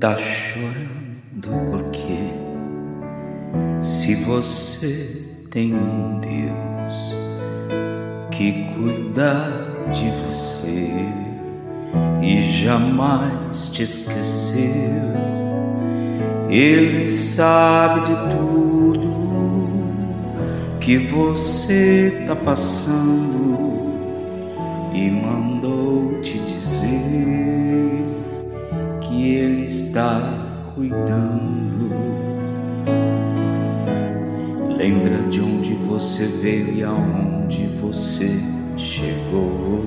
Tá chorando porque se você tem um Deus que cuida de você e jamais te esqueceu, Ele sabe de tudo que você tá passando e mandou te dizer que Ele está cuidando. Lembra de onde você veio e aonde você chegou.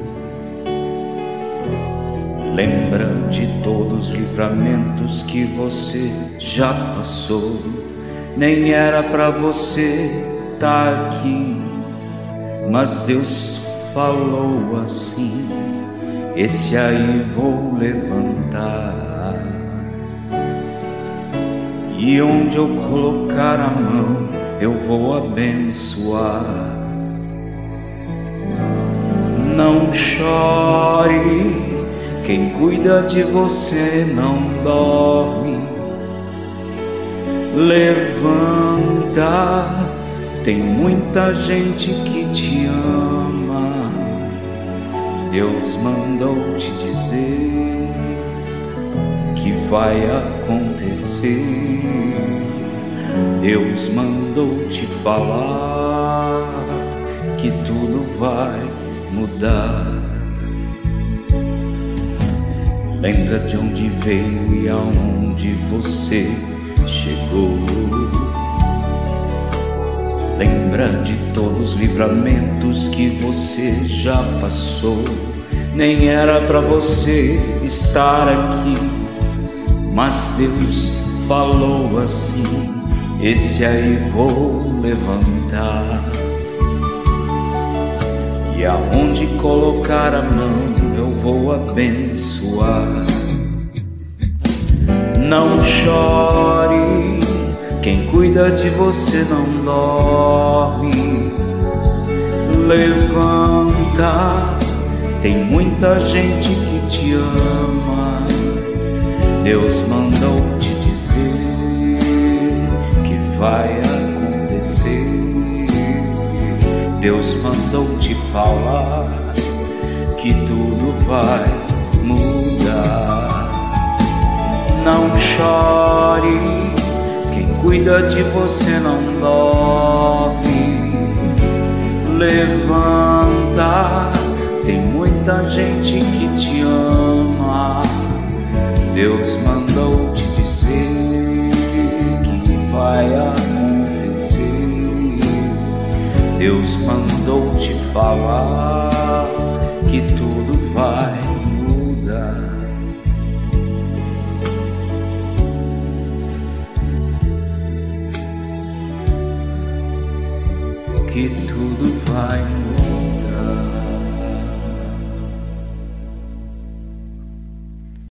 Lembra de todos os livramentos que você já passou. Nem era pra você estar aqui, mas Deus falou assim: esse aí vou levantar, e onde eu colocar a mão eu vou abençoar. Não chore, quem cuida de você não dorme. Levanta, tem muita gente que te ama. Deus mandou te dizer que vai acontecer. Deus mandou te falar que tudo vai mudar. Lembra de onde veio e aonde você chegou. Lembra de todos os livramentos que você já passou. Nem era pra você estar aqui, mas Deus falou assim: esse aí vou levantar, e aonde colocar a mão eu vou abençoar. Não chore, quem cuida de você não dorme. Levanta, tem muita gente que te ama. Deus mandou te dizer que vai acontecer. Deus mandou te falar que tudo vai mudar. Não chore, quem cuida de você não dorme. Levanta, tem muita gente que te ama. Deus mandou te dizer que vai acontecer. Deus mandou te falar que tudo vai mudar. Que tudo vai mudar.